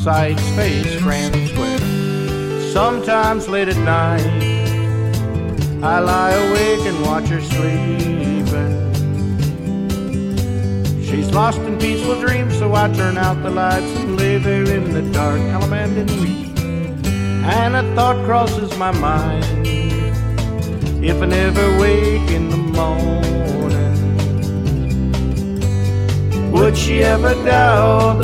outside Space Grand Square. Sometimes late at night I lie awake and watch her sleeping. She's lost in peaceful dreams, so I turn out the lights and lay there in the dark, Allemande and weep. And a thought crosses my mind: if I never wake in the morning, would she ever doubt